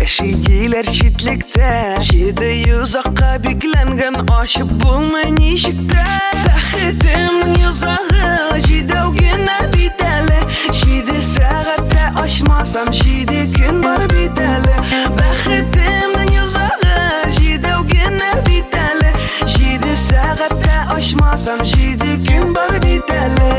Шиделер шитлікте Жиді юзаққа бекленген Ашып болмай нешікті Бәхетімнің юзағы Жидеуген әбитәлі Жиді сағатта ашмасам Жиді күн бар битәлі Бәхетімнің юзағы Жидеуген әбитәлі Жиді сағатта ашмасам Жиді күн бар битәлі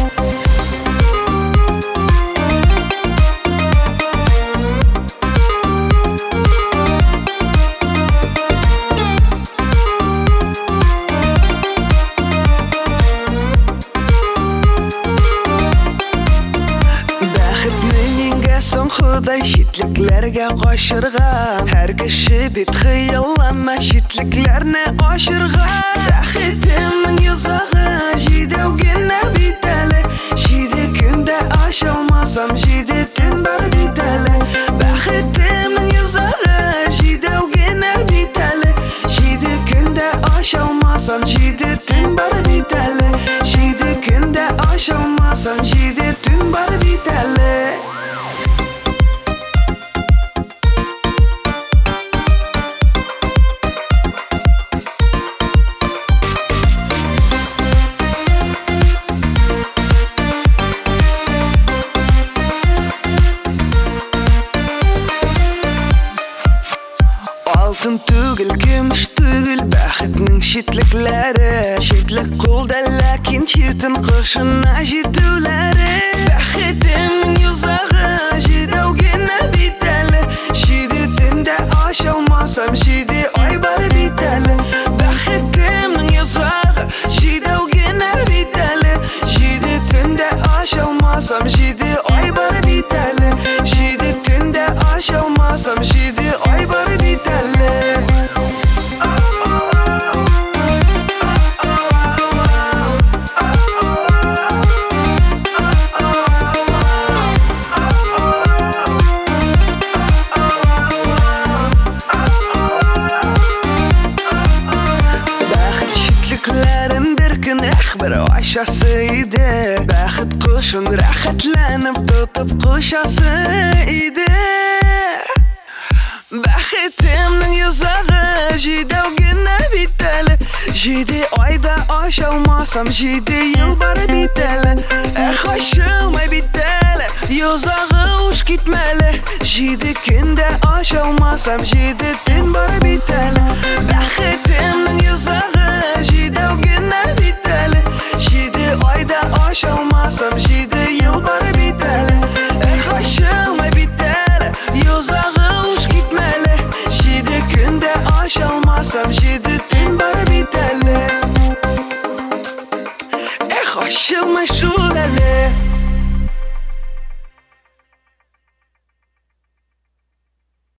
Құдай шетлеклерге қашырған Әр кіші бет қияллама шетлеклеріне ашырған Бәхетімнің юзағы жидеуген әбитәлі Жиде күнде аша алмасам жиде түн бар битәлі Бәхетімнің юзағы жидеуген әбитәлі Жиде күнде аша алмасам жиде түн бар битәлі Жиде күнде аша алмасам жиде түн бар битәлі Алтын түгіл, күміш түгіл, бәхетнің шетлеклері Шетлік қолда ләкин шетін қышына жетулері Бәхетімнің юзағы жидеуген әбитәлі Жиде түнде аша алмасам жиде ай бар битәлі Бәхетімнің юзағы жидеуген әбитәлі Жиде түнде аша алмасам жиде ай бар битәлі Жиде түнде аша алмасам жиде ай бар битәлі Bir aşası idi Bәхет құшын рәхәтләніп тұтып құшасы idi Бәхетімнің юзағы жидеуген әбитәлі Жиде айда аша алмасам жиде ел бар битәлі Ашылмай битәлі юзағы уш кетмәлі Жиде күнде аша алмасам жиде түн бар битәлі Бәхетімнің юзағы жидеуген әбитәлі Жиде айда аша алмасам жиде ел бар битәлі Ашылмай битәлі юзағы уш кетмәлі Жиде күнде аша алмасам жиде түн бар битәлі Ашылмай шу